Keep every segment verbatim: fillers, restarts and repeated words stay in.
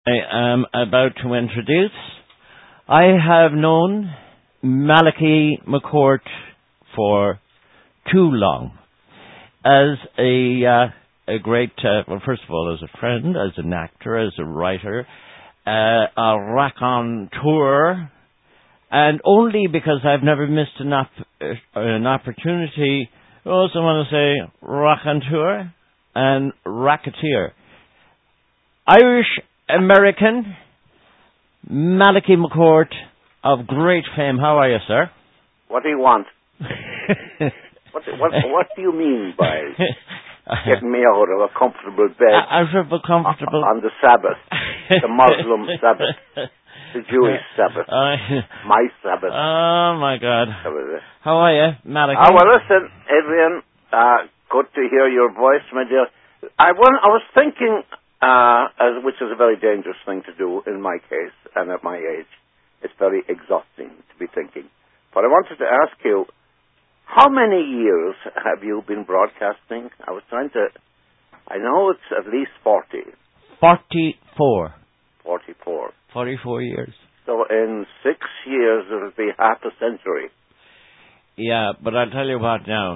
I am about to introduce. I have known Malachy McCourt for too long as a uh, a great, uh, well, first of all, as a friend, as an actor, as a writer, uh, a raconteur, and only because I've never missed an, op- uh, an opportunity. I also want to say raconteur and racketeer. Irish American Malachy McCourt of great fame. How are you, sir? What do you want? what, what, what do you mean by getting me out of a comfortable bed? Out of a comfortable... On the Sabbath. The Muslim Sabbath. The Jewish Sabbath. Uh, my Sabbath. Oh, my God. How are you, Malachy? Ah, well, listen, Adrian, uh, good to hear your voice, my dear. I, want, I was thinking... Uh, as, which is a very dangerous thing to do in my case and at my age. It's very exhausting to be thinking. But I wanted to ask you, how many years have you been broadcasting? I was trying to, I know it's at least forty. forty-four. forty-four. forty-four years. So in six years it'll be half a century. Yeah, but I'll tell you what now.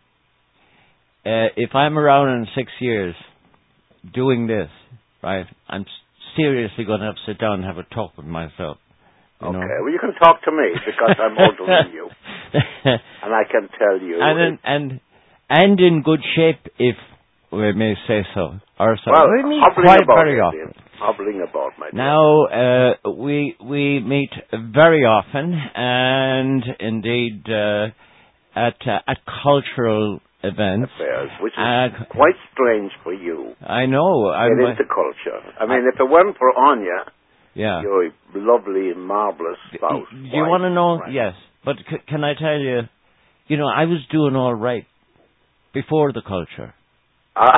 Uh, if I'm around in six years... doing this, right, I'm seriously going to have to sit down and have a talk with myself. You okay, know? Well, you can talk to me because I'm older than you. And I can tell you. And in, and, and in good shape, if we may say so. Or so. Well, we meet hobbling quite about, very Adrian. often. Hobbling about, my dear. Now, uh, we, we meet very often, and indeed uh, at, uh, at cultural events, affairs, which is uh, quite strange for you. I know. I'm Get into culture. I mean, I, if it weren't for Anya, yeah, your lovely, marvelous spouse. Do you want to know? Right. Yes, but c- can I tell you? You know, I was doing all right before the culture. Uh,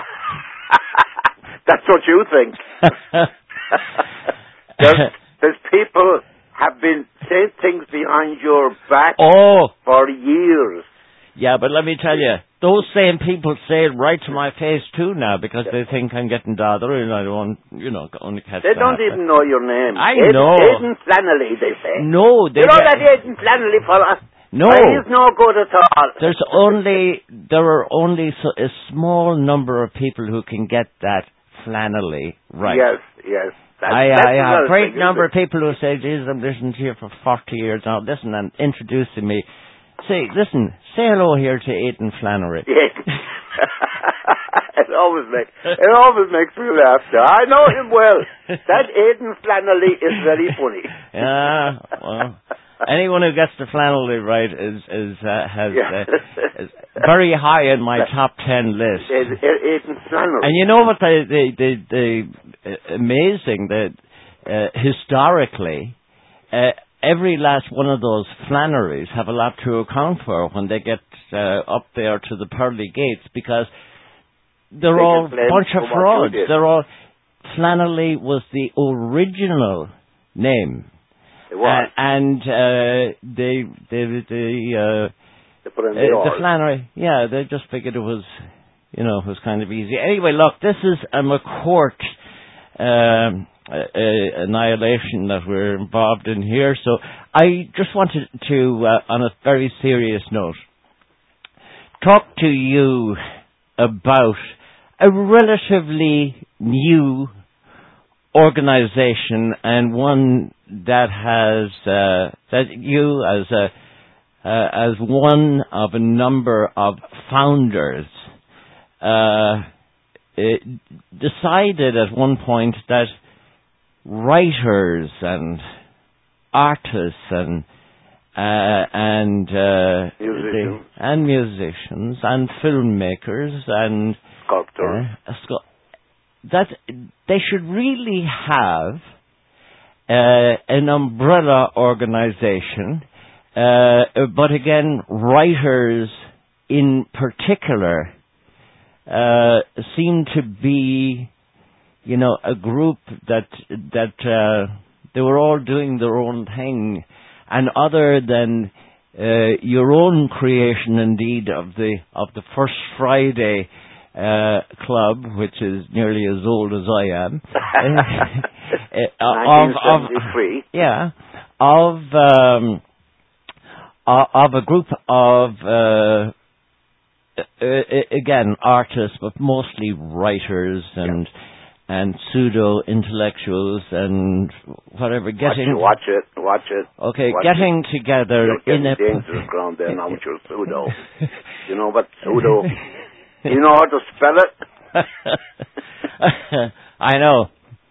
that's what you think. there's, there's people have been saying things behind your back oh. for years. Yeah, but let me tell you, those same people say it right to my face too now because they think I'm getting bothered and I don't, you know, only catch They don't that. even know your name. I Aidan, know. Aidan Flannelly, they say. No, they You know get, that Aidan Flannelly fella? No. Well, he's no good at all. There's only, there are only so, a small number of people who can get that Flannelly right. Yes, yes. That's, I, that's I have a great thing, number of people who say, Jesus, I'm listening to you for forty years now, listen, and introducing me. Say, listen, say hello here to Aidan Flannery. Yes. it always makes it always makes me laugh. I know him well. That Aidan Flannery is very funny. Yeah, well, anyone who gets the Flannery right is is uh, has yeah. uh, is very high in my top ten list. Aidan Flannery. And you know what the the the, the uh, amazing that uh, historically. Uh, Every last one of those Flannerys have a lot to account for when they get uh, up there to the pearly gates because they're they all a bunch of frauds. They're all Flannelly was the original name. It was. Uh, and uh, they, they, they, uh, they put in uh, the, the Flannery, yeah, they just figured it was, you know, it was kind of easy. Anyway, look, this is a McCourt um Uh, uh, annihilation that we're involved in here. So I just wanted to, uh, on a very serious note, talk to you about a relatively new organization and one that has, uh, that you as a, uh, as one of a number of founders, uh, decided at one point that writers and artists and uh, and uh, musicians. They, and musicians and filmmakers and sculptors uh, scu- that they should really have uh, an umbrella organization, uh, but again, writers in particular uh, seem to be. You know, a group that that uh, they were all doing their own thing, and other than uh, your own creation, indeed, of the of the First Friday uh, club, which is nearly as old as I am. uh, of, nineteen seventy-three. Of, yeah, of um, of a group of uh, again artists, but mostly writers and. Yeah. And pseudo-intellectuals and whatever, getting... Watch it, watch it. Okay, watch getting it. together You're in a... dangerous ground there now with your pseudo. You know what pseudo... You know how to spell it? I know.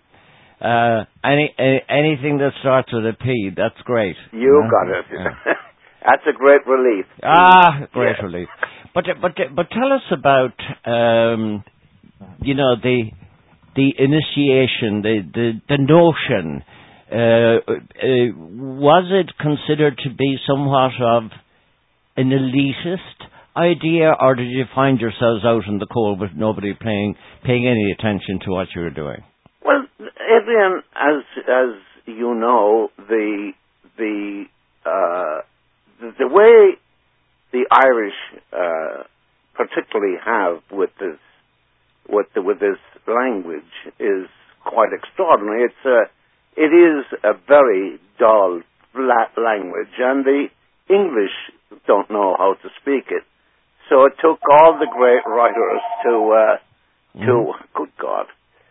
Uh, any, any anything that starts with a P, that's great. You got it. Yeah. That's a great relief. Ah, great yeah. relief. But, but, but tell us about, um, you know, the... the initiation, the the, the notion, uh, uh, was it considered to be somewhat of an elitist idea, or did you find yourselves out in the cold with nobody paying paying any attention to what you were doing? Well, Adrian, as as you know, the the uh, the, the way the Irish uh, particularly have with this. With the, with this language is quite extraordinary. It's a, it is a very dull, flat language, and the English don't know how to speak it. So it took all the great writers to, uh, to mm. good God,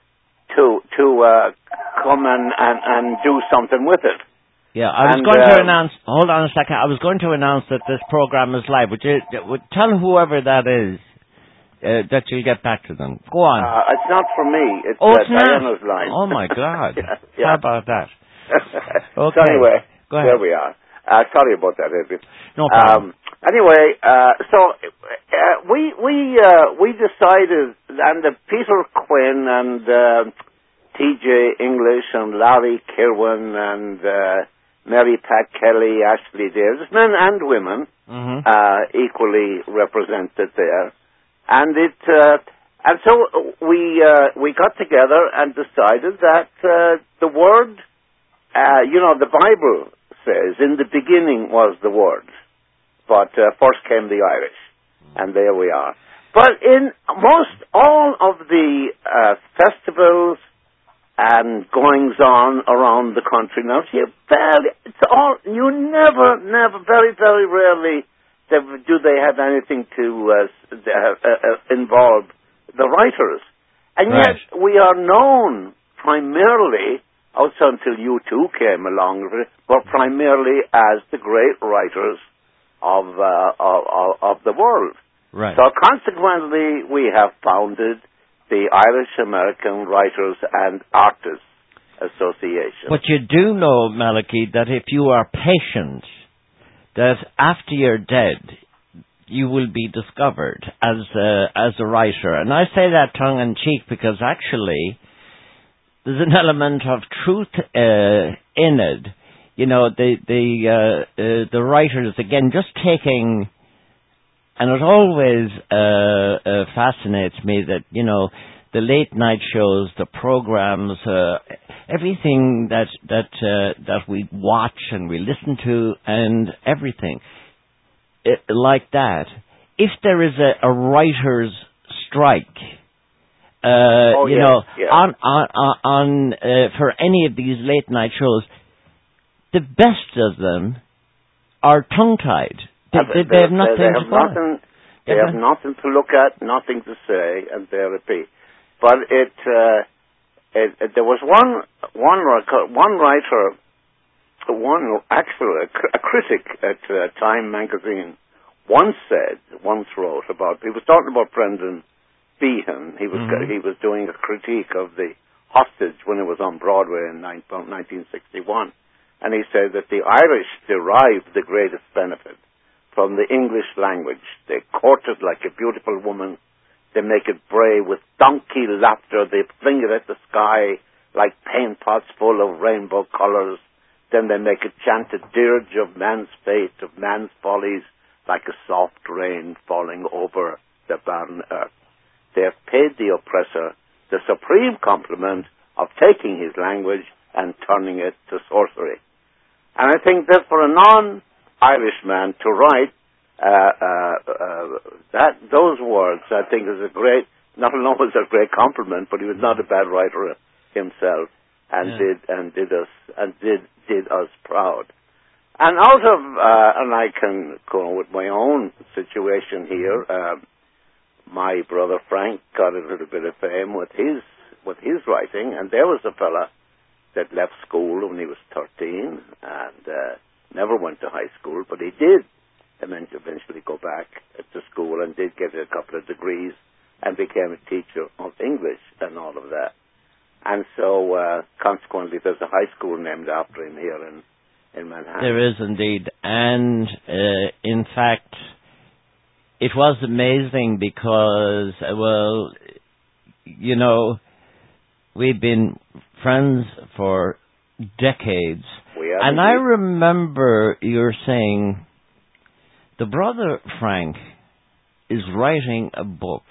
to to uh, come and, and, and do something with it. Yeah, I was and, going uh, to announce. Hold on a second. I was going to announce that this program is live. Would you would tell whoever that is? Uh, that you'll get back to them. Go on. Uh, it's not for me. It's, oh, uh, it's Diana's not. line. Oh, my God. yeah, yeah. How about that? Okay. So anyway, Go ahead. There we are. Uh, sorry about that, Adrian. No problem. Um, anyway, uh, so uh, we we uh, we decided, and uh, Peter Quinn and uh, T J English and Larry Kirwan and uh, Mary Pat Kelly, Ashley Davis, men and women, mm-hmm. uh, equally represented there. And it, uh, and so we uh, we got together and decided that uh, the word, uh, you know, the Bible says in the beginning was the Word, but uh, first came the Irish, and there we are. But in most all of the uh, festivals and goings on around the country now, you barely, it's all you never, never, very, very rarely. Do they have anything to uh, uh, uh, involve the writers? And right. yet we are known primarily, also until you two came along, but primarily as the great writers of uh, of, of the world. Right. So consequently, we have founded the Irish American Writers and Artists Association. But you do know, Malachy, that if you are patient, that after you're dead, you will be discovered as a, as a writer. And I say that tongue-in-cheek because actually there's an element of truth uh, in it. You know, the the uh, uh, the writers, again, just taking... And it always uh, uh, fascinates me that, you know, the late night shows, the programs, uh, everything that that uh, that we watch and we listen to, and everything it, like that. If there is a, a writer's strike, uh, oh, you yes, know, yes. on on on uh, for any of these late night shows, the best of them are tongue tied. They, they, they have nothing they, they have to follow. nothing. They have nothing to look at, nothing to say, and there it be. But it, uh, it, it there was one one one writer, one actually a, a critic at uh, Time magazine once said, once wrote about. He was talking about Brendan Behan. He was mm-hmm. he was doing a critique of the Hostage when it was on Broadway in nineteen sixty-one, and he said that the Irish derived the greatest benefit from the English language. They court it like a beautiful woman. They make it bray with donkey laughter. They fling it at the sky like paint pots full of rainbow colors. Then they make it chant a dirge of man's fate, of man's follies, like a soft rain falling over the barren earth. They have paid the oppressor the supreme compliment of taking his language and turning it to sorcery. And I think that for a non Irishman to write uh, uh, uh, that those words, I think, is a great not alone was a great compliment, but he was not a bad writer himself, and yeah. did and did us and did did us proud. And out of uh, and I can go with my own situation here. Uh, my brother Frank got a little bit of fame with his with his writing, and there was a fella that left school when he was thirteen and uh, never went to high school, but he did eventually go back to school and did get a couple of degrees and became a teacher of English and all of that. And so, uh, consequently, there's a high school named after him here in, in Manhattan. There is indeed. And, uh, in fact, it was amazing because, uh, well, you know, we've been friends for decades. We have and indeed. I remember you're saying, the brother Frank is writing a book,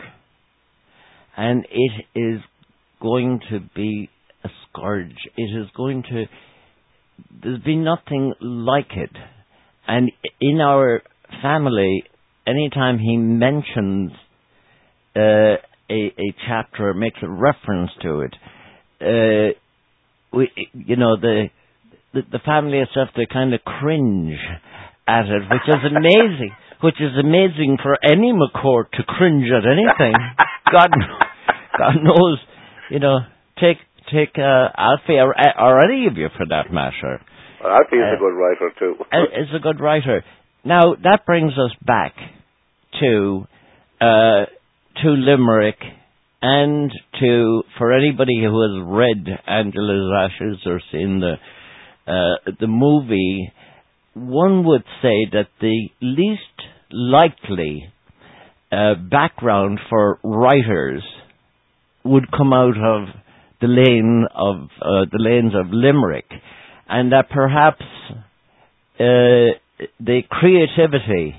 and it is going to be a scourge. It is going to... There's been nothing like it. And in our family, anytime he mentions uh, a, a chapter, makes a reference to it, uh, we, you know, the, the the family itself, they kind of cringe at it, which is amazing. Which is amazing for any McCourt to cringe at anything. God, God knows, you know. Take take uh, Alfie or, or any of you for that matter. Well, Alfie is uh, a good writer too. Is a good writer. Now that brings us back to uh, to Limerick, and to, for anybody who has read Angela's Ashes or seen the uh, the movie, one would say that the least likely uh, background for writers would come out of the lane of uh, the lanes of Limerick, and that perhaps uh, the creativity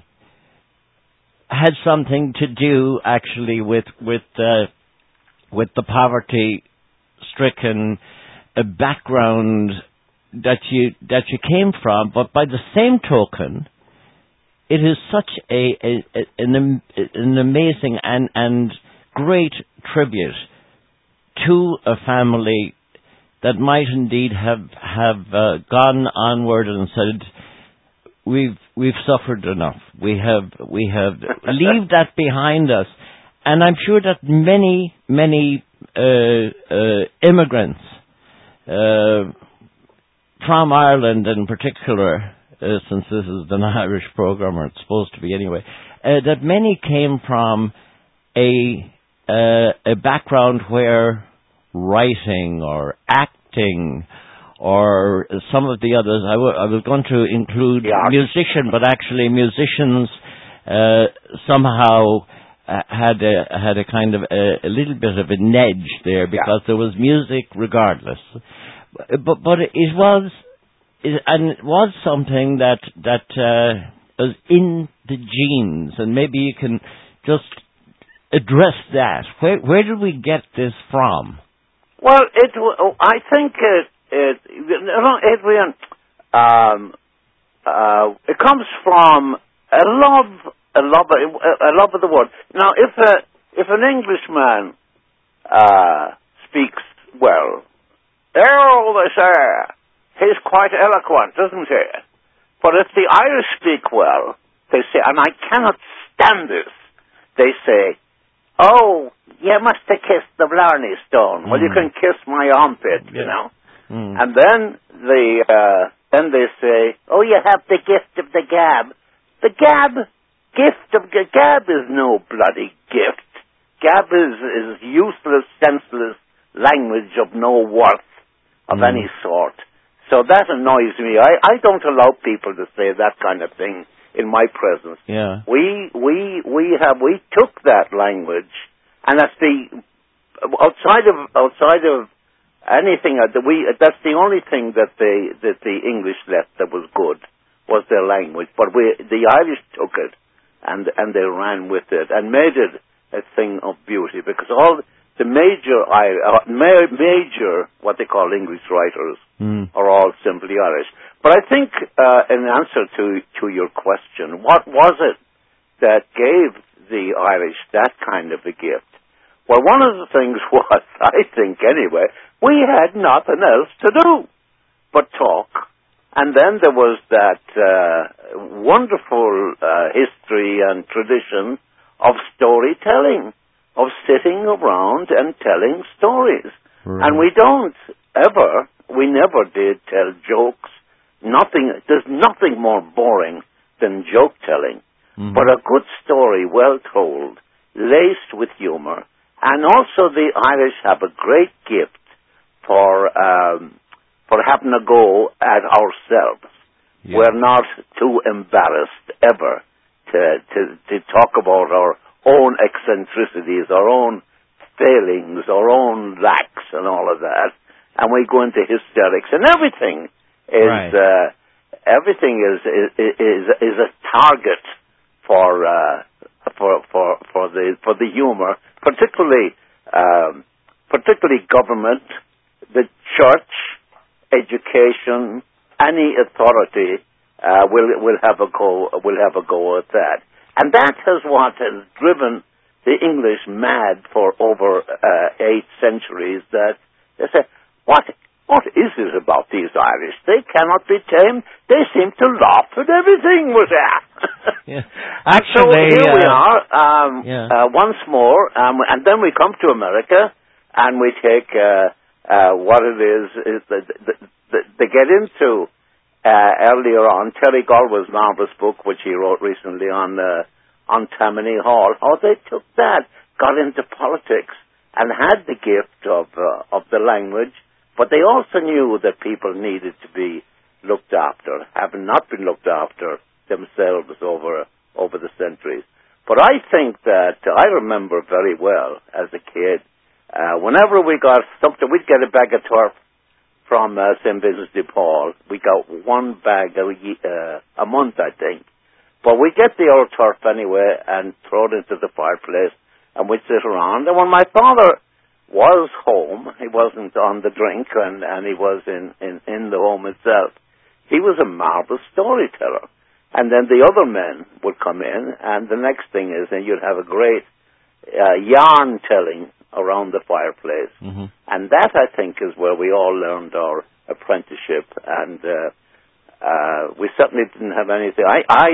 had something to do actually with with uh, with the poverty-stricken uh, background that you that you came from. But by the same token, it is such a, a, a an an amazing and and great tribute to a family that might indeed have have uh, gone onward and said, we've we've suffered enough. We have we have leave that behind us. And I'm sure that many many uh, uh, immigrants uh, from Ireland in particular, uh, since this is an Irish program, or it's supposed to be anyway, uh, that many came from a uh, a background where writing or acting or some of the others, I, w- I was going to include yeah. musician, but actually musicians uh, somehow uh, had a had a kind of a, a little bit of an edge there, because yeah. there was music regardless. But but it was it, and it was something that that uh, was in the genes, and maybe you can just address that. Where where did we get this from? Well, it I think it, it Adrian, um, uh, it comes from a love a love a love of the word. Now, if a if an Englishman uh, speaks well, oh, they say he's quite eloquent, doesn't he? But if the Irish speak well, they say, and I cannot stand this, they say, oh, you must have kissed the Blarney Stone. Mm. Well, you can kiss my armpit, yeah. you know. Mm. And then the uh, then they say, oh, you have the gift of the gab. The gab, gift of the gab is no bloody gift. Gab is, is useless, senseless language of no worth of mm. any sort. So that annoys me. I, I don't allow people to say that kind of thing in my presence. Yeah. We we we have we took that language, and that's the outside of outside of anything that we that's the only thing that they that the English left that was good was their language. But we the Irish took it and and they ran with it and made it a thing of beauty, because all the major uh, major what they call English writers mm. are all simply Irish. But I think, uh, in answer to, to your question, what was it that gave the Irish that kind of a gift? Well, one of the things was, I think anyway, we had nothing else to do but talk. And then there was that uh, wonderful uh, history and tradition of storytelling, of sitting around and telling stories. Right. And we don't ever, we never did tell jokes. Nothing, there's nothing more boring than joke telling. Mm-hmm. But a good story, well told, laced with humor. And also the Irish have a great gift for um, for having a go at ourselves. Yeah. We're not too embarrassed ever to, to to talk about our own eccentricities, our own failings, our own lacks and all of that. And we go into hysterics, and everything is right. uh, everything is is is, is a target for uh, for for for the for the humor, particularly um, particularly government, the church, education, any authority uh, will will have a go will have a go at that, and that is what has driven the English mad for over uh, eight centuries. That they say, what what is it about these Irish? They cannot be tamed. They seem to laugh at everything. Was that? Yeah. Actually, so here uh, we are um, yeah. uh, once more, um, and then we come to America, and we take. Uh, Uh, what it is, is that the, the, they get into, uh, earlier on, Terry Galway's marvelous book, which he wrote recently on, uh, on Tammany Hall, how they took that, got into politics, and had the gift of, uh, of the language, but they also knew that people needed to be looked after, having not been looked after themselves over, over the centuries. But I think that, uh, I remember very well, as a kid, Uh, whenever we got something, we'd get a bag of turf from uh, Saint Vincent de Paul. We got one bag a, uh, a month, I think. But we'd get the old turf anyway and throw it into the fireplace, and we'd sit around. And when my father was home, he wasn't on the drink, and, and he was in, in, in the home itself, he was a marvelous storyteller. And then the other men would come in, and the next thing is, and you'd have a great uh, yarn-telling around the fireplace. Mm-hmm. And that, I think, is where we all learned our apprenticeship. And uh, uh, we certainly didn't have anything. I, I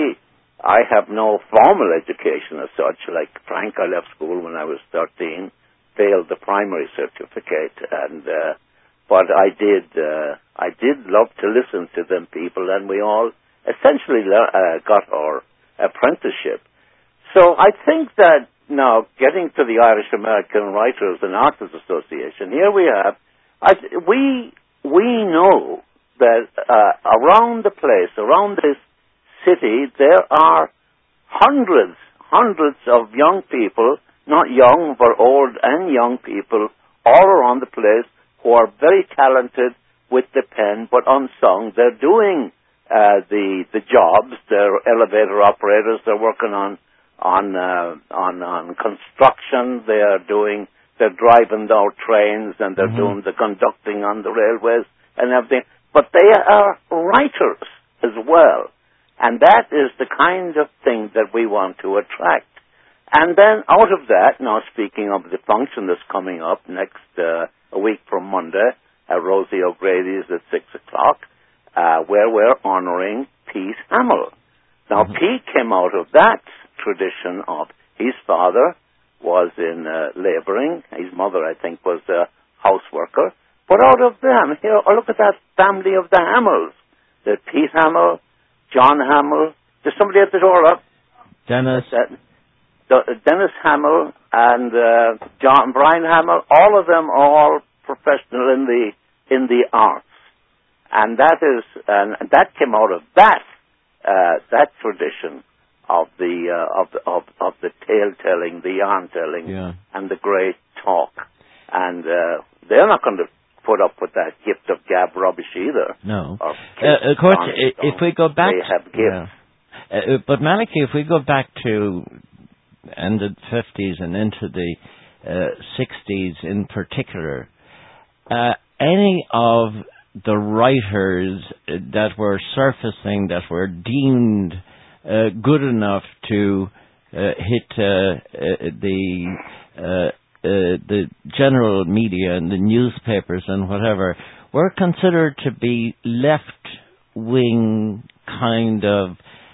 I have no formal education as such. Like Frank, I left school when I was thirteen, failed the primary certificate. And uh, but I did uh, I did love to listen to them people, and we all essentially le- uh, got our apprenticeship. So I think that now, getting to the Irish American Writers and Artists Association, here we have, I, we we know that uh, around the place, around this city, there are hundreds, hundreds of young people, not young, but old and young people, all around the place who are very talented with the pen, but unsung. They're doing uh, the the jobs. They're elevator operators. They're working on on uh, on on construction. They are doing, they're driving our trains, and they're mm-hmm. doing the conducting on the railways and everything. But they are writers as well, and that is the kind of thing that we want to attract. And then out of that, now speaking of the function that's coming up next uh, a week from Monday, uh, Rosie O'Grady's at six o'clock, uh, where we're honouring Pete Hamill. Now, mm-hmm. Pete came out of that tradition of, his father was in uh, labouring, his mother, I think, was a house worker, but out of them, here, oh, look at that family of the Hamills. There's Pete Hamill, John Hamill, there's somebody at the door, up. Dennis. That, uh, Dennis Hamill and uh, John Brian Hamill, all of them are all professional in the in the arts. And that is, and that came out of that, uh, that tradition of the uh, of the of, of the tale telling, the yarn telling, yeah. and the great talk, and uh, they're not going to put up with that gift of gab rubbish either. No, uh, of course. If we go back, they have gifts. Yeah. Uh, but Malachy, if we go back to end of the fifties and into the uh, sixties in particular, uh, any of the writers that were surfacing that were deemed Uh, good enough to uh, hit uh, uh, the uh, uh, the general media and the newspapers and whatever were considered to be left-wing kind of,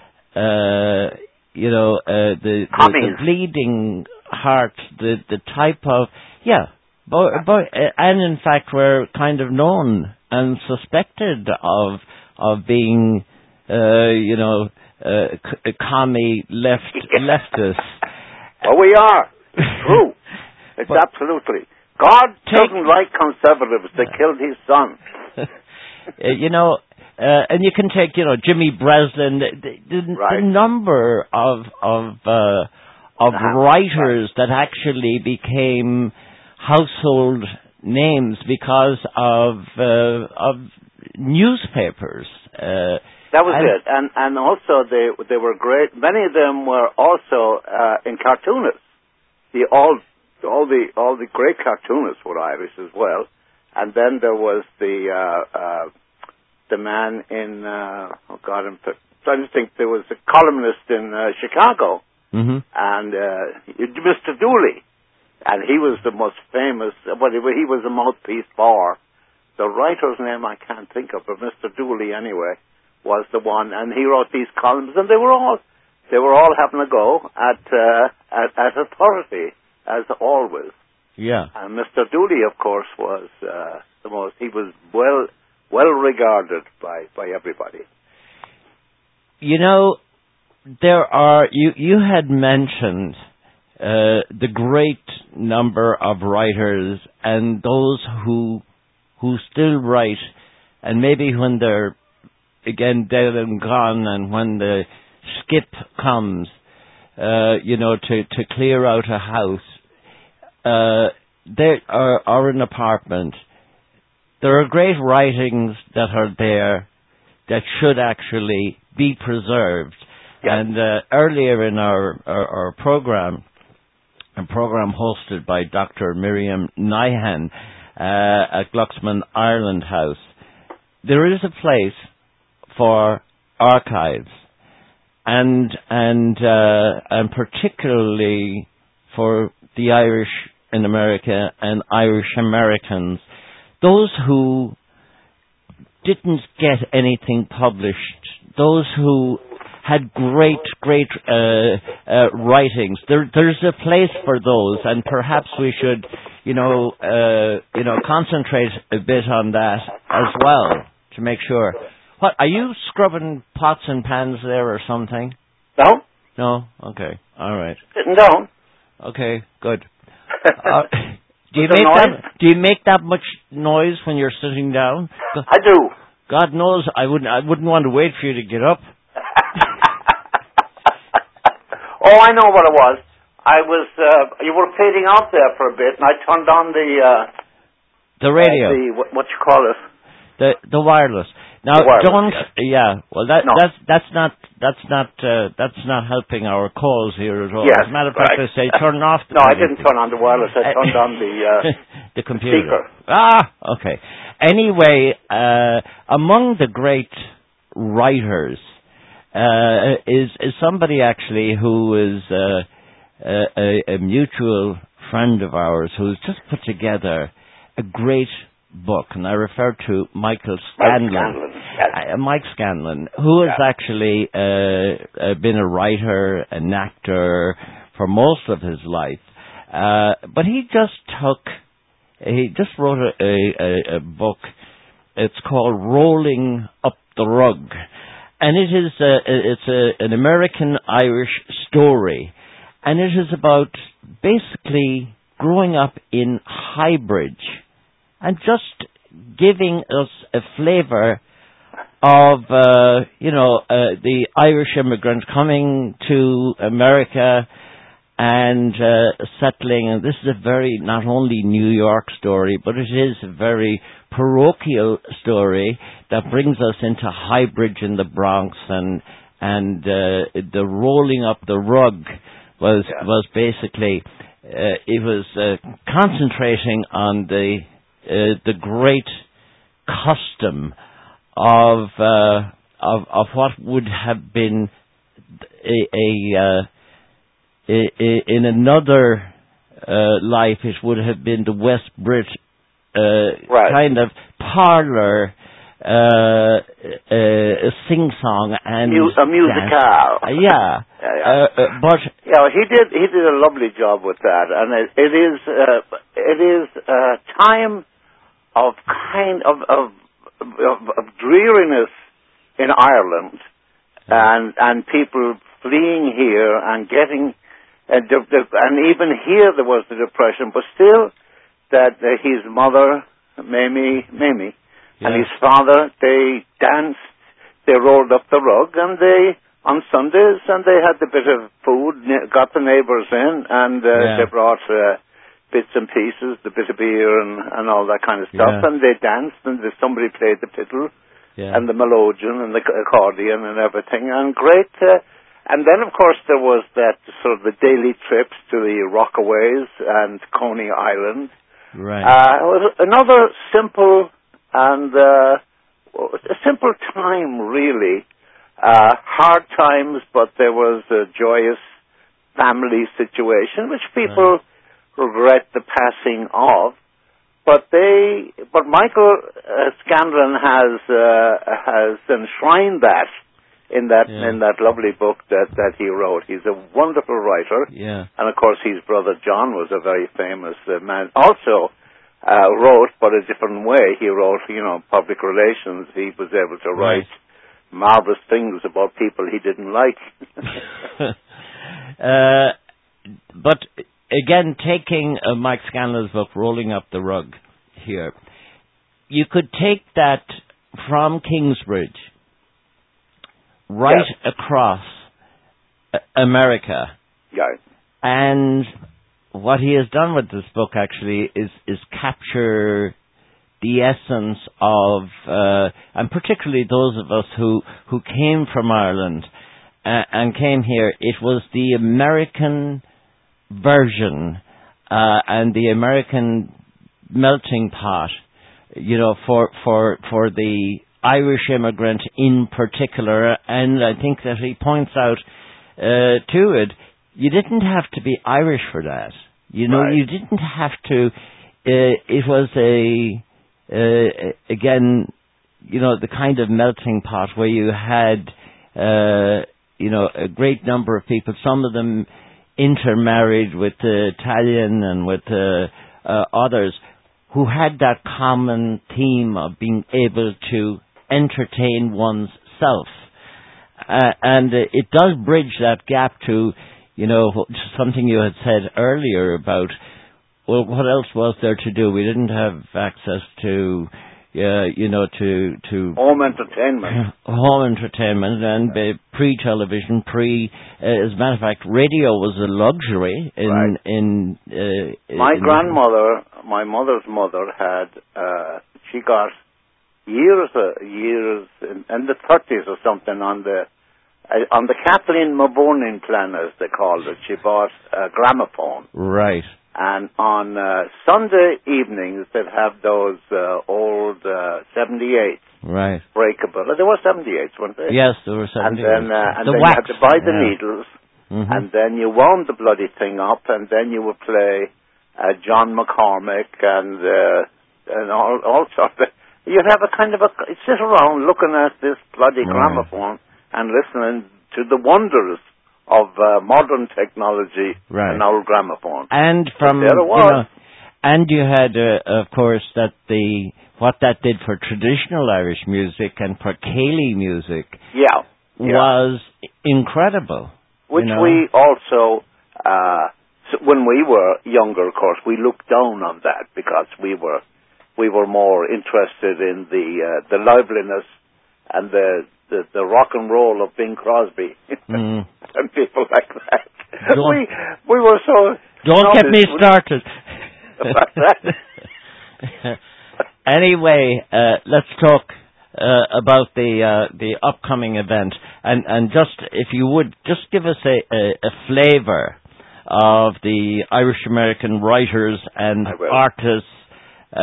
uh, you know, uh, the, the, the bleeding heart, the the type of yeah, but, but, uh, and in fact were kind of known and suspected of of being, uh, you know, uh, c- commie left leftists. Well, we are. It's true. It's but absolutely. God doesn't like conservatives. They killed his son. You know, uh, and you can take, you know, Jimmy Breslin, the, the, right. the number of of uh, of writers that actually became household names because of uh, of newspapers. Uh, that was and, it, and and also they they were great. Many of them were also uh, in cartoonists. The all all the all the great cartoonists were Irish as well. And then there was the uh, uh, the man in uh, oh God, I'm trying to think. There was a columnist in uh, Chicago, mm-hmm. and uh, Mister Dooley, and he was the most famous. Well, he was a mouthpiece for the writer's name I can't think of, but Mister Dooley anyway was the one, and he wrote these columns, and they were all they were all having a go at uh, at, at authority as always. Yeah. And Mister Dooley, of course, was uh, the most. He was well well regarded by, by everybody. You know, there are. You you had mentioned uh, the great number of writers and those who who still write, and maybe when they're again dead and gone, and when the skip comes, uh, you know, to to clear out a house. Uh, there are, are an apartment. There are great writings that are there that should actually be preserved. Yes. And uh, earlier in our, our, our program, a program hosted by Doctor Miriam Nyhan uh, at Glucksman Ireland House, there is a place for archives, and and uh, and particularly for the Irish in America and Irish Americans, those who didn't get anything published, those who had great, great uh, uh, writings. There, there's a place for those, and perhaps we should, you know, uh, you know, concentrate a bit on that as well to make sure. What are you scrubbing pots and pans there or something? No. No. Okay. All right. Sitting down. Okay. Good. Uh, do you make that? Do you make that much noise when you're sitting down? I do. God knows, I wouldn't. I wouldn't want to wait for you to get up. Oh, I know what it was. I was. Uh, you were fading out there for a bit, and I turned on the uh, the radio. Uh, the what, what you call it? The the wireless. Now, wireless, don't. Yes. Yeah. Well, that no. that's that's not that's not uh, that's not helping our calls here at all. Yes, As a matter of fact, right. I say turn off. The no, I didn't turn on the wireless. I turned on the uh, the computer. Speaker. Ah, okay. Anyway, uh, among the great writers uh, is is somebody actually who is uh, a, a mutual friend of ours who's just put together a great book, and I refer to Michael Scanlon. Mike Scanlon, yes. uh, Mike Scanlon, who has yeah. actually uh, uh, been a writer, an actor for most of his life, uh, but he just took, he just wrote a, a, a book. It's called Rolling Up the Rug, and it is a, it's a, an American-Irish story, and it is about basically growing up in Highbridge, and just giving us a flavour of, uh, you know, uh, the Irish immigrant coming to America and uh, settling. And this is a very, not only New York story, but it is a very parochial story that brings us into Highbridge in the Bronx, and and uh, the rolling up the rug was yeah. was basically, uh, it was uh, concentrating on the Uh, the great custom of, uh, of of what would have been a, a, uh, a, a in another uh, life, it would have been the West Brit uh, right. kind of parlour, uh, uh, sing-song and Mu- a musical. Uh, yeah, yeah, yeah. Uh, uh, but yeah, he did. He did a lovely job with that, and it, it is uh, it is a time of kind of of, of, of dreariness in Ireland, and and people fleeing here and getting, uh, de- de- and even here there was the depression, but still that uh, his mother, Mamie, Mamie, yeah. and his father, they danced, they rolled up the rug, and they, on Sundays, and they had a bit of food, got the neighbours in, and uh, yeah. they brought uh, bits and pieces, the bit of beer and, and all that kind of stuff, yeah. and they danced, and somebody played the fiddle, yeah. and the melodeon, and the accordion, and everything, and great. Uh, and then, of course, there was that sort of the daily trips to the Rockaways and Coney Island. Right. Uh, it was another simple and uh, a simple time, really. Uh, hard times, but there was a joyous family situation, which people right. regret the passing of. But they, but Michael uh, Scanlon has uh, has enshrined that in that yeah. in that lovely book that, that he wrote. He's a wonderful writer, yeah. and of course his brother John was a very famous uh, man. Also uh, wrote, but a different way. He wrote, you know, public relations. He was able to write right. marvelous things about people he didn't like. uh, but again, taking uh, Mike Scanlon's book, Rolling Up the Rug, here, you could take that from Kingsbridge right yes. across uh, America. Yeah. And what he has done with this book, actually, is, is capture the essence of, uh, and particularly those of us who, who came from Ireland uh, and came here, it was the American version uh, and the American melting pot, you know, for, for, for the Irish immigrant in particular, and I think that he points out uh, to it, you didn't have to be Irish for that. You know, right. you didn't have to, uh, it was a, Uh, again, you know, the kind of melting pot where you had, uh, you know, a great number of people, some of them intermarried with the Italian and with uh, uh, others, who had that common theme of being able to entertain one's self. Uh, and uh, it does bridge that gap to, you know, something you had said earlier about, well, what else was there to do? We didn't have access to, uh, you know, to to home entertainment, home entertainment, and uh, pre-television, pre. Uh, as a matter of fact, radio was a luxury. In right. in uh, my in grandmother, my mother's mother had. Uh, she got years, uh, years in, in the thirties or something on the uh, on the Kathleen Mavonin plan, as they called it. She bought a gramophone. Right. And on uh, Sunday evenings, they'd have those uh, old uh, seventy-eights. Right. Breakable. There were seventy-eights, weren't there? Yes, there were seventy-eights. And then, uh, and the then wax. you had to buy the yeah. needles, mm-hmm. and then you wound the bloody thing up, and then you would play uh, John McCormick and uh, and all, all sorts of... You'd have a kind of a... sit around looking at this bloody right. gramophone and listening to the wonders of uh, modern technology right. and old gramophone. And from, there it was. You know, and you had, uh, of course, that the, what that did for traditional Irish music and for Cayley music yeah, yeah. was incredible. Which you know? we also, uh, when we were younger, of course, we looked down on that because we were, we were more interested in the, uh, the liveliness and the, the, the rock and roll of Bing Crosby mm. and people like that. Don't, we we were so... Don't get me started. Anyway, uh, let's talk uh, about the uh, the upcoming event, and and just if you would just give us a, a, a flavour of the Irish American Writers and Artists uh,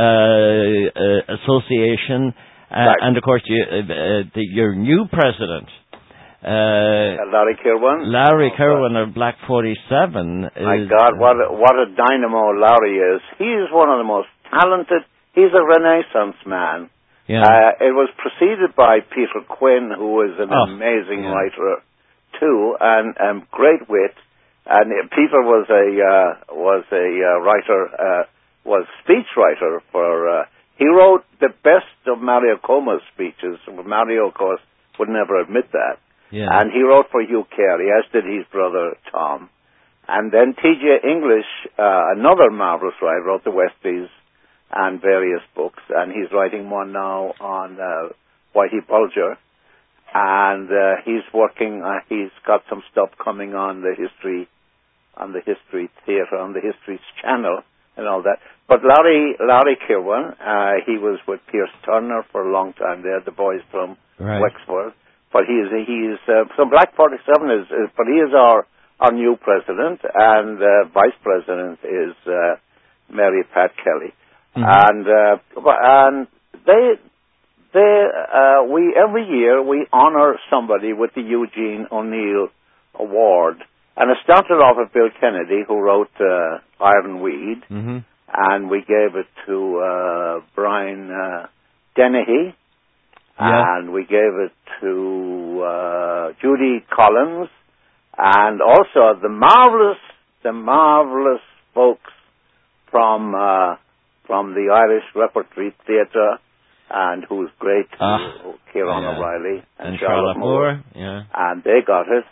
uh, Association. Uh, right. And of course, you, uh, uh, the, your new president, Uh, Larry Kirwan. Larry oh, Kirwan of Black forty-seven. My is, God, what a, what a dynamo Larry is. He is one of the most talented. He's a Renaissance man. Yeah. Uh, it was preceded by Peter Quinn, who was an oh, amazing yeah. writer too, and um, great wit. And uh, Peter was a uh, was a uh, writer, uh, was speechwriter for. Uh, he wrote the best of Mario Coma's speeches. Mario, of course, would never admit that. Yeah. And he wrote for Hugh Carey, as did his brother Tom. And then T J English, uh, another marvelous writer, wrote the Westies and various books. And he's writing one now on uh, Whitey Bulger. And uh, he's working, uh, he's got some stuff coming on the history, on the History Theatre, on the History Channel and all that. But Larry, Larry Kirwan, uh, he was with Pierce Turner for a long time. They had the boys from right. Wexford. But he is, he is, uh, so Black forty-seven is, is, but he is our, our new president, and uh, vice president is uh, Mary Pat Kelly. Mm-hmm. And, uh, and they, they, uh, we, every year we honor somebody with the Eugene O'Neill Award. And it started off with Bill Kennedy, who wrote uh, Iron Weed, mm-hmm. and we gave it to uh, Brian uh, Dennehy. Yeah. And we gave it to uh, Judy Collins, and also the marvelous, the marvelous folks from uh, from the Irish Repertory Theatre, and who's great, ah, Kieran yeah. O'Reilly and, and Charlotte, Charlotte Moore, Moore. Yeah. and they got it.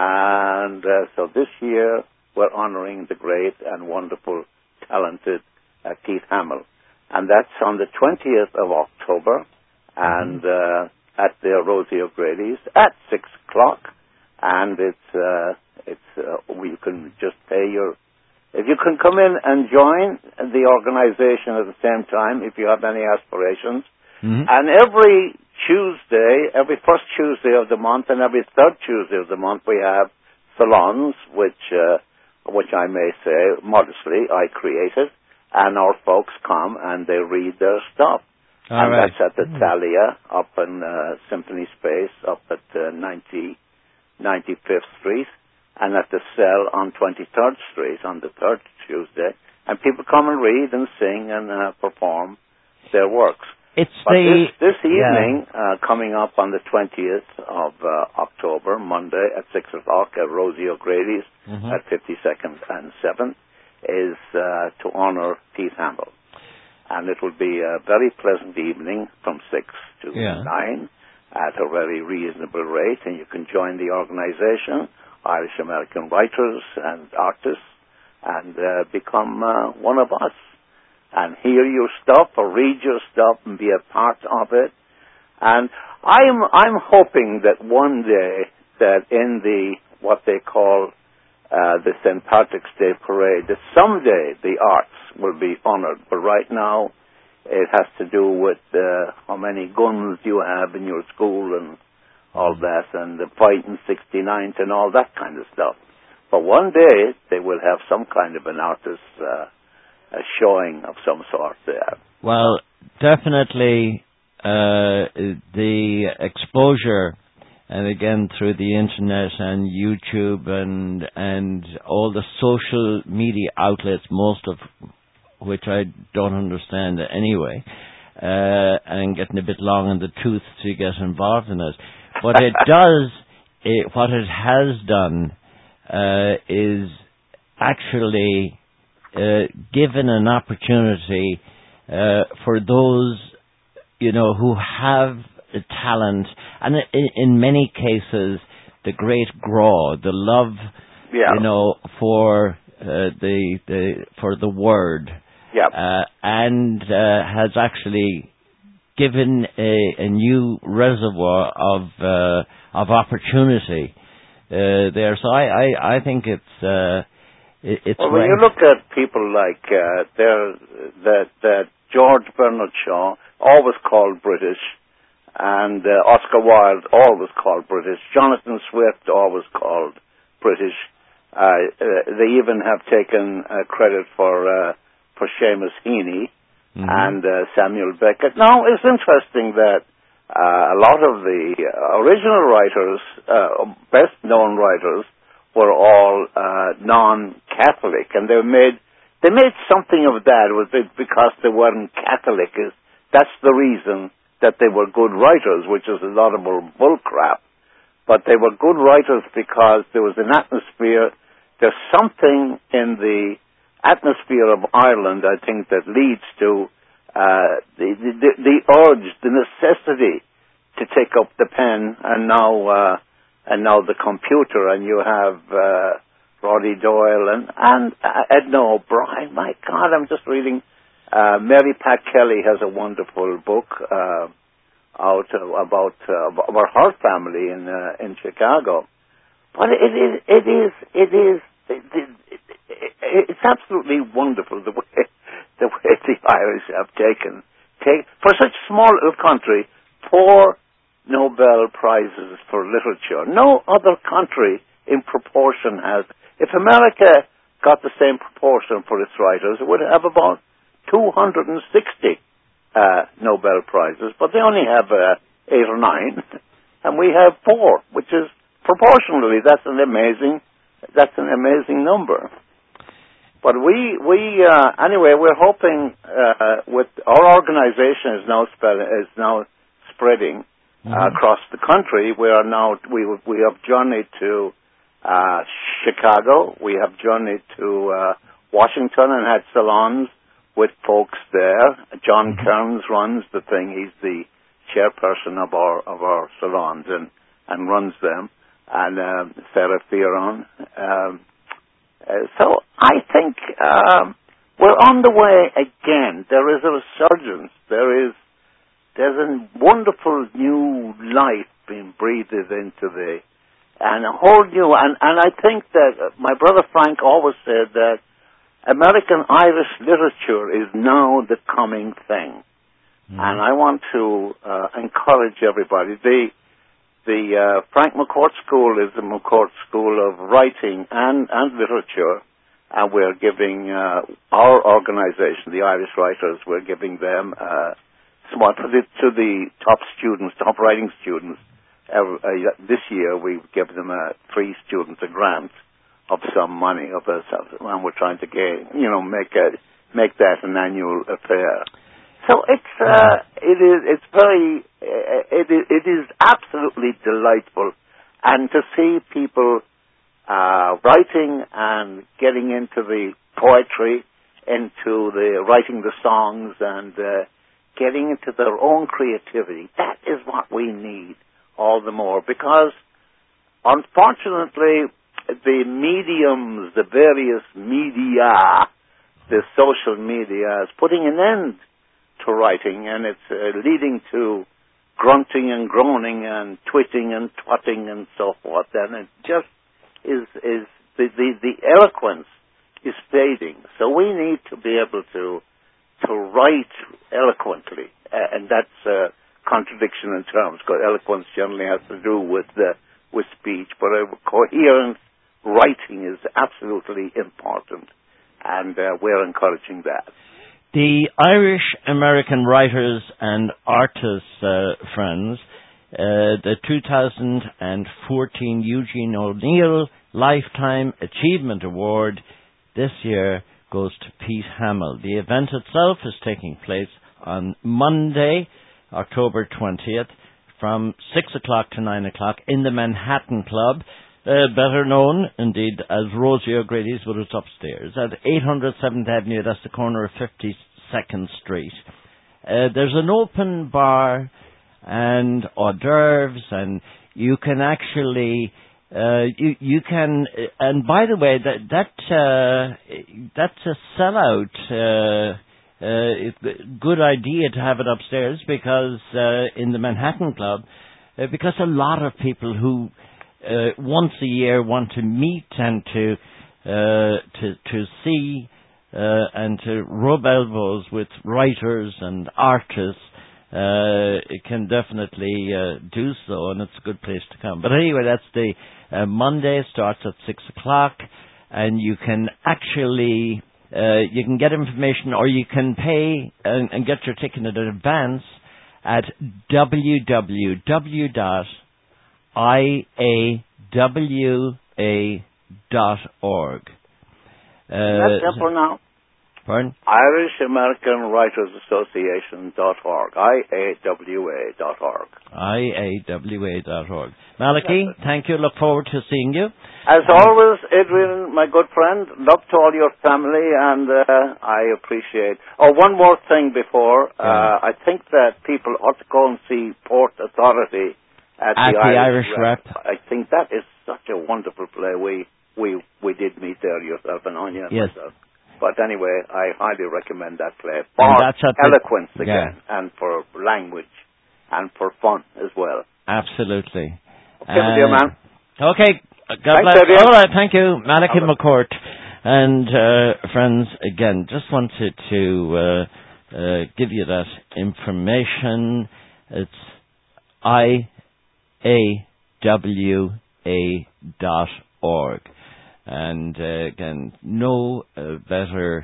And uh, so this year we're honouring the great and wonderful, talented uh, Keith Hamill, and that's on the twentieth of October. And uh, at the Rosie O'Grady's at six o'clock, and it's uh, it's uh, you can just pay your. If you can come in and join the organization at the same time, if you have any aspirations, mm-hmm. and every Tuesday, every first Tuesday of the month, and every third Tuesday of the month, we have salons, which uh, which I may say modestly I created, and our folks come and they read their stuff. All and right. that's at the Thalia up in uh, Symphony Space up at uh, ninety, ninety-fifth Street, and at the Cell on twenty-third Street on the third Tuesday. And people come and read and sing and uh, perform their works. It's but the, this, this evening, yeah. uh, coming up on the twentieth of uh, October, Monday at six o'clock at Rosie O'Grady's mm-hmm. at fifty-second and seventh, is uh, to honor Keith Hamill. And it will be a very pleasant evening from six to yeah. nine at a very reasonable rate. And you can join the organization, Irish American Writers and Artists, and uh, become uh, one of us. And hear your stuff or read your stuff and be a part of it. And I'm, I'm hoping that one day that in the, what they call Uh, the Saint Patrick's Day Parade, that someday the arts will be honored. But right now, it has to do with uh, how many guns you have in your school and all that, and the fight in sixty-ninth and all that kind of stuff. But one day, they will have some kind of an artist uh, a showing of some sort there. Well, definitely uh, the exposure, and again through the internet and YouTube and and all the social media outlets, most of which I don't understand anyway, uh, and getting a bit long in the tooth to get involved in it. But it does, it, what it has done uh, is actually uh, given an opportunity uh, for those, you know, who have the talent, and in, in many cases, the great graw, the love, yeah. you know, for uh, the the for the word, yeah. uh, and uh, has actually given a, a new reservoir of uh, of opportunity uh, there. So I, I, I think it's uh, it, it's. Well, when you look at people like uh, there, that that George Bernard Shaw, always called British. And uh, Oscar Wilde, always called British. Jonathan Swift, always called British. Uh, uh, they even have taken uh, credit for uh, for Seamus Heaney mm-hmm. and uh, Samuel Beckett. Now, it's interesting that uh, a lot of the original writers, uh, best-known writers, were all uh, non-Catholic, and they made they made something of that was it because they weren't Catholic. Is that's the reason that they were good writers, which is a lot of bull crap. But they were good writers because there was an atmosphere. There's something in the atmosphere of Ireland, I think, that leads to uh, the, the the urge, the necessity to take up the pen, and now uh, and now the computer, and you have uh, Roddy Doyle and and uh, Edna O'Brien. My God, I'm just reading. Uh, Mary Pat Kelly has a wonderful book uh, out uh, about uh, about her family in uh, in Chicago. But it is it is it is it, it, it, it's absolutely wonderful the way the way the Irish have taken take for such a small little country four Nobel Prizes for literature. No other country in proportion has. If America got the same proportion for its writers, it would have about two hundred sixty uh, Nobel Prizes, but they only have uh, eight or nine, and we have four, which is proportionally that's an amazing that's an amazing number. But we we uh, anyway we're hoping uh, with our organization is now spread, is now spreading mm-hmm. uh, across the country. We are now we we have journeyed to uh, Chicago. We have journeyed to uh, Washington and had salons with folks there. John mm-hmm. Kearns runs the thing. He's the chairperson of our of our salons and, and runs them. And um, Sarah Theron. Um, uh, so I think um, we're on the way again. There is a resurgence. There is there's a wonderful new life being breathed into the and a whole new and, and I think that my brother Frank always said that American Irish literature is now the coming thing. Mm-hmm. And I want to uh, encourage everybody. The the uh, Frank McCourt School is the McCourt School of Writing and, and Literature, and we're giving uh, our organization, the Irish Writers, we're giving them uh, smart to the, to the top students, top writing students. Uh, uh, this year we give them uh, three students a grant of some money of us, and we're trying to gain, you know, make a make that an annual affair. So it's uh, it is it's very uh, it is it is absolutely delightful, and to see people uh, writing and getting into the poetry, into the writing the songs, and uh, getting into their own creativity. That is what we need all the more, because unfortunately the mediums, the various media, the social media is putting an end to writing, and it's uh, leading to grunting and groaning and twitting and twatting and so forth, and it just is, is the, the, the eloquence is fading. So we need to be able to to write eloquently, uh, and that's a contradiction in terms, because eloquence generally has to do with uh, with speech, but a coherent writing is absolutely important, and uh, we're encouraging that. The Irish American Writers and Artists uh, Friends, uh, the two thousand fourteen Eugene O'Neill Lifetime Achievement Award this year goes to Pete Hamill. The event itself is taking place on Monday, October twentieth, from six o'clock to nine o'clock in the Manhattan Club, uh, better known, indeed, as Rosie O'Grady's, but it's upstairs, at eight hundred seventh Avenue, that's the corner of fifty-second Street. Uh, there's an open bar and hors d'oeuvres, and you can actually, uh, you, you can, and by the way, that, that, uh, that's a sellout, uh, Uh, it's a good idea to have it upstairs, because uh, in the Manhattan Club, uh, because a lot of people who uh, once a year want to meet and to uh, to to see uh, and to rub elbows with writers and artists, uh, it can definitely uh, do so, and it's a good place to come. But anyway, that's the uh, Monday, starts at six o'clock, and you can actually. Uh, you can get information, or you can pay and, and get your ticket in advance at w w w dot i a w a dot org. Uh, That's simple now. Pardon? Irish American Writers Association dot org. I A W A dot org. I A W A dot org. Malachy, thank you. Look forward to seeing you. As always, Adrian, my good friend, love to all your family, and uh, I appreciate... Oh, one more thing before. Yeah. Uh, I think that people ought to go and see Port Authority at, At the, the Irish, Irish Rep. Rep. I think that is such a wonderful play. We we we did meet there, yourself and Anya and Yes. myself. But anyway, I highly recommend that play And for that's at the- eloquence again, yeah. and for language, and for fun as well. Absolutely. Okay, my dear man. Okay. God Thanks, bless. Adrian. All right, thank you, Malachy Hello. McCourt. And uh, friends, again, just wanted to uh, uh, give you that information. It's I A W A dot org. And uh, again, no uh, better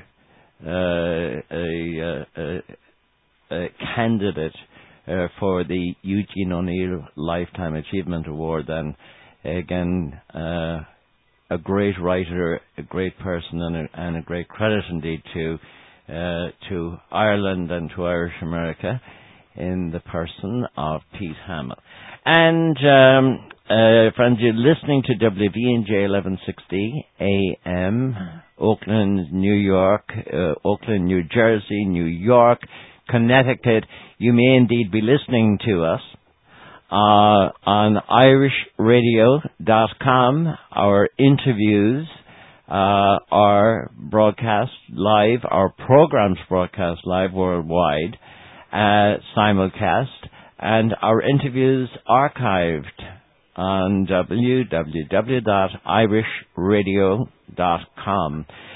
uh, a, a, a candidate uh, for the Eugene O'Neill Lifetime Achievement Award than, again, uh, a great writer, a great person, and a, and a great credit indeed to uh, to Ireland and to Irish America in the person of Pete Hamill. And um, uh, friends, you're listening to W V N J eleven sixty A M, Oakland, New York, uh, Oakland, New Jersey, New York, Connecticut. You may indeed be listening to us uh, on irish radio dot com. Our interviews uh, are broadcast live. Our programs broadcast live worldwide, uh, simulcast, and our interviews archived on w w w dot irish radio dot com.